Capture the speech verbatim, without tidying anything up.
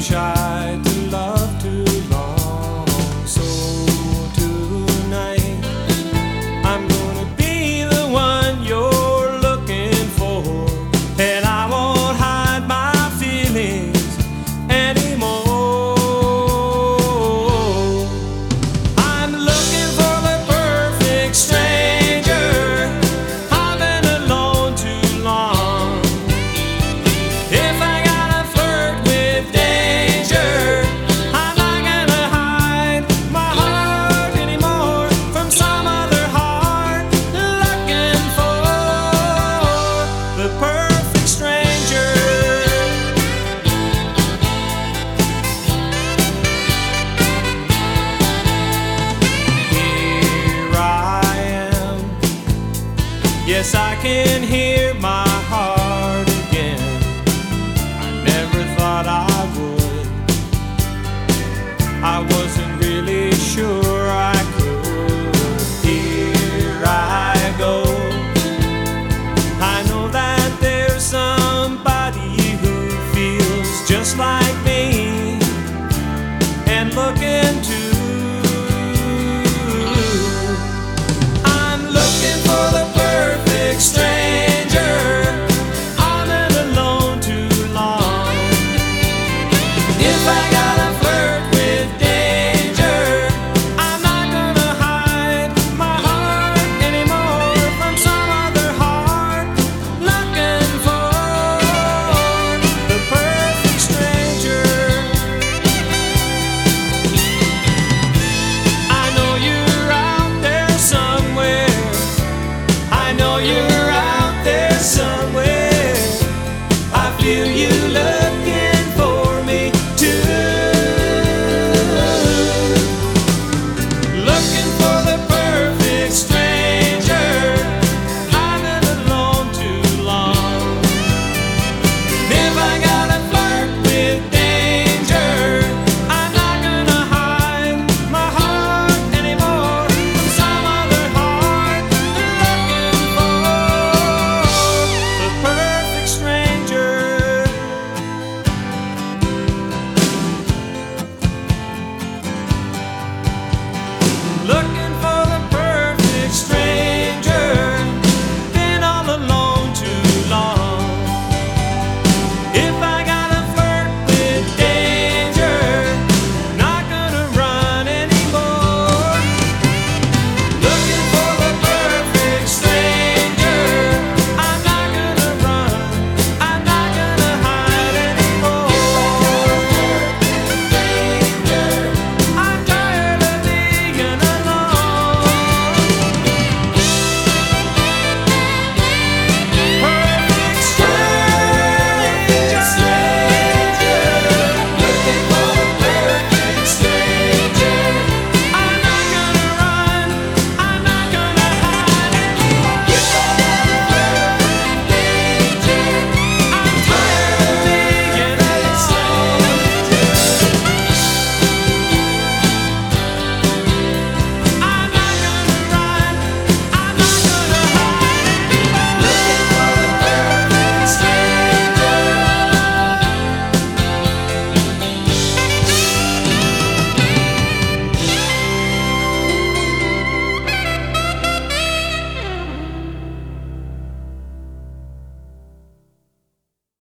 tried to love too long. So tonight I'm gonna be the one you're looking for, and I won't hide my feelings anymore. I'm looking for the perfect stranger. I've been alone too long. If I gotta flirt with danger, I'm not gonna hide my heart anymore from some other heart looking for the perfect stranger. Here I am. Yes, I can hear my heart again. I never thought I would. I wasn't really sure I could. Here I go. I know that there's somebody who feels just like me and looking to. I'm looking for the perfect stranger. I've been alone too long. If I gotta flirt with danger, I'm not gonna hide my heart anymore from some other heart looking for the perfect stranger. I know you're out there somewhere. I know you're